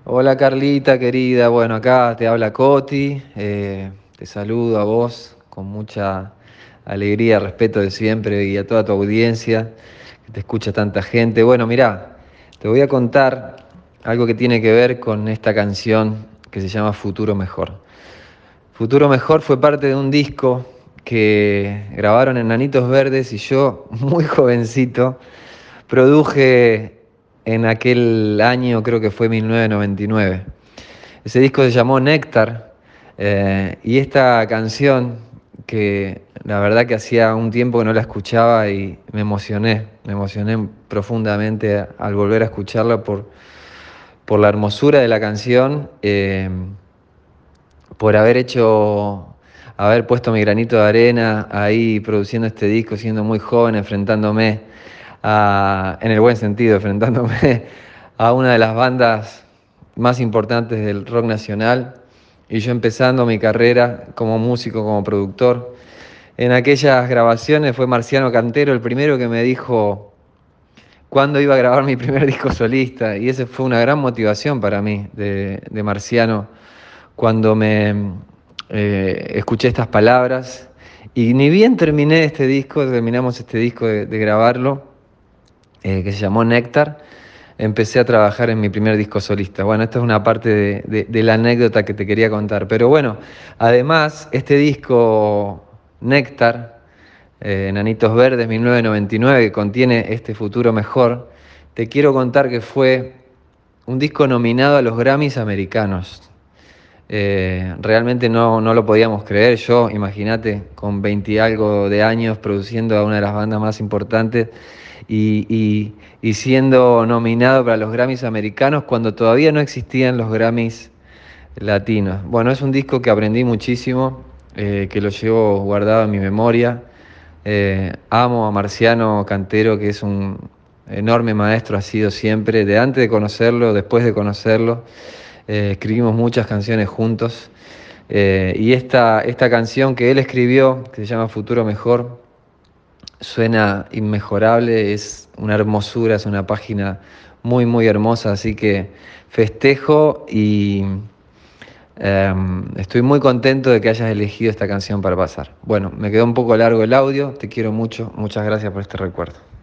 Hola Carlita, querida. Bueno, acá te habla Coti. Te saludo a vos con mucha alegría, respeto de siempre y a toda tu audiencia, que te escucha tanta gente. Bueno, mirá, te voy a contar algo que tiene que ver con esta canción que se llama Futuro Mejor. Futuro Mejor fue parte de un disco que grabaron en Nanitos Verdes y yo, muy jovencito, produje en aquel año, creo que fue 1999. Ese disco se llamó Néctar, y esta canción, que la verdad que hacía un tiempo que no la escuchaba y me emocioné profundamente al volver a escucharla por la hermosura de la canción, por haber puesto mi granito de arena ahí produciendo este disco, siendo muy joven, enfrentándome en el buen sentido, enfrentándome a una de las bandas más importantes del rock nacional y yo empezando mi carrera como músico, como productor. En aquellas grabaciones fue Marciano Cantero el primero que me dijo cuándo iba a grabar mi primer disco solista, y esa fue una gran motivación para mí de Marciano cuando me escuché estas palabras. Y ni bien terminamos este disco de grabarlo, que se llamó Néctar, empecé a trabajar en mi primer disco solista. Bueno, esta es una parte de la anécdota que te quería contar. Pero bueno, además, este disco Néctar, Enanitos Verdes 1999, que contiene este Futuro Mejor, te quiero contar que fue un disco nominado a los Grammys americanos. Realmente no lo podíamos creer. Yo, imagínate, con 20 y algo de años produciendo a una de las bandas más importantes y siendo nominado para los Grammys americanos cuando todavía no existían los Grammys latinos. Bueno, es un disco que aprendí muchísimo, que lo llevo guardado en mi memoria. Amo a Marciano Cantero, que es un enorme maestro, ha sido siempre, de antes de conocerlo, después de conocerlo. Escribimos muchas canciones juntos. Y esta canción que él escribió, que se llama Futuro Mejor, suena inmejorable, es una hermosura, es una página muy, muy hermosa, así que festejo y estoy muy contento de que hayas elegido esta canción para pasar. Bueno, me quedó un poco largo el audio, te quiero mucho, muchas gracias por este recuerdo.